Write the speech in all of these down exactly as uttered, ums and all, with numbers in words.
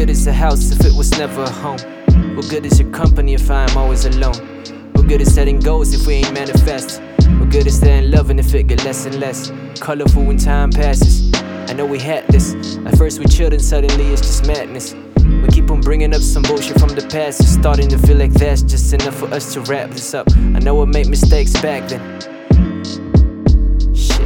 good is a house if it was never a home? What good is your company if I am always alone? What good is setting goals if we ain't manifest? What good is staying loving if it get less and less colorful when time passes? I know we had this. At first we chilled and suddenly it's just madness. We keep on bringing up some bullshit from the past. It's starting to feel like that's just enough for us to wrap this up. I know I made mistakes back then. Shit.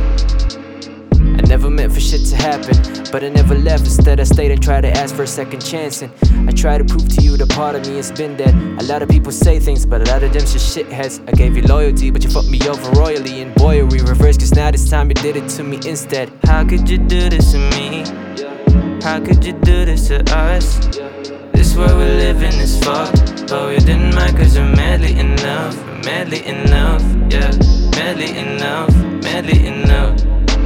I never meant for shit to happen, but I never left. Instead I stayed and tried to ask for a second chance. And I try to prove to you that part of me has been dead. A lot of people say things, but a lot of them just shitheads. I gave you loyalty, but you fucked me over royally. And boy, we reversed, cause now this time you did it to me instead. How could you do this to me? How could you do this to us? This world we're living is fucked, but we didn't mind cause we're madly in love. We're madly in love, yeah. Madly in love, madly in love.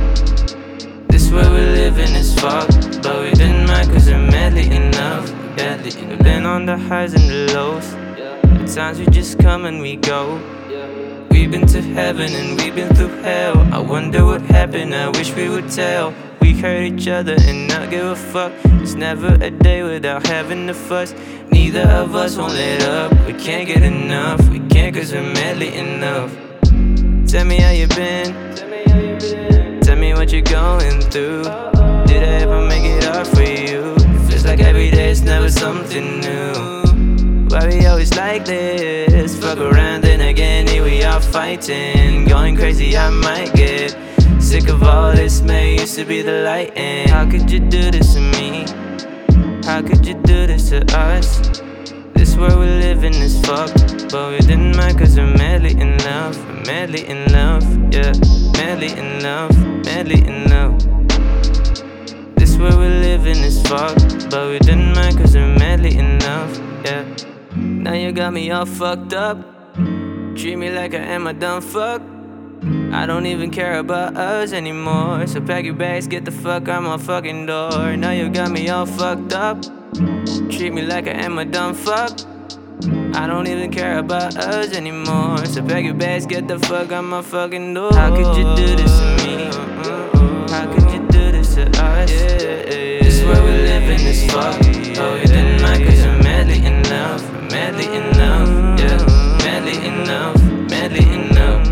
This world we're living is fucked, but we didn't mind cause we're madly in love. Madly in love. We've been on the highs and the lows. At times we just come and we go. We've been to heaven and we've been through hell. I wonder what happened, I wish we would tell. We hurt each other and not give a fuck. There's never a day without having to fuss. Neither of us won't let up. We can't get enough. We can't cause we're madly in love. Tell me how you been. Tell me what you're going through. Did I ever make it hard for you? Feels like every day it's never something new. Why we always like this? Fuck around then again, here we are fighting. Going crazy, I might get sick of all this, man, used to be the light. And how could you do this to me? How could you do this to us? This world we're living is fucked, but we didn't mind cause we're madly in love. We're madly in love, yeah. Madly in love, madly in love. This world we're living is fucked, but we didn't mind cause we're madly in love, yeah. Now you got me all fucked up. Treat me like I am a dumb fuck. I don't even care about us anymore. So pack your bags, get the fuck out my fucking door. Now you got me all fucked up. Treat me like I am a dumb fuck. I don't even care about us anymore. So pack your bags, get the fuck out my fucking door. How could you do this to me? How could you do this to us? This world we're living is fucked, but we didn't mind cause we're madly in love. We're madly in love, yeah. Madly in love, madly in love.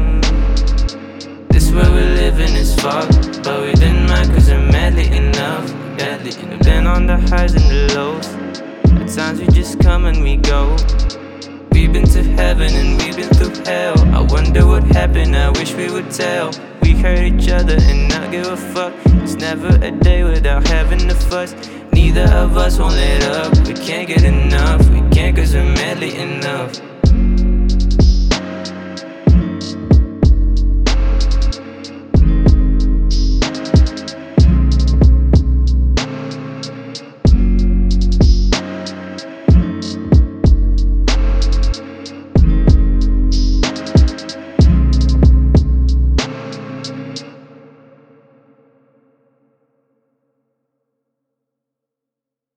This world we're living is fucked, but we didn't mind cause we're madly in love. Madly in love. We've been on the highs and the lows. At times we just come and we go. We've been to heaven and we've been through hell. I wonder what happened, I wish we would tell. We hurt each other and not give a fuck. There's never a day without having to fuss. Neither of us won't let up. We can't get enough. We can't cause we're madly in love.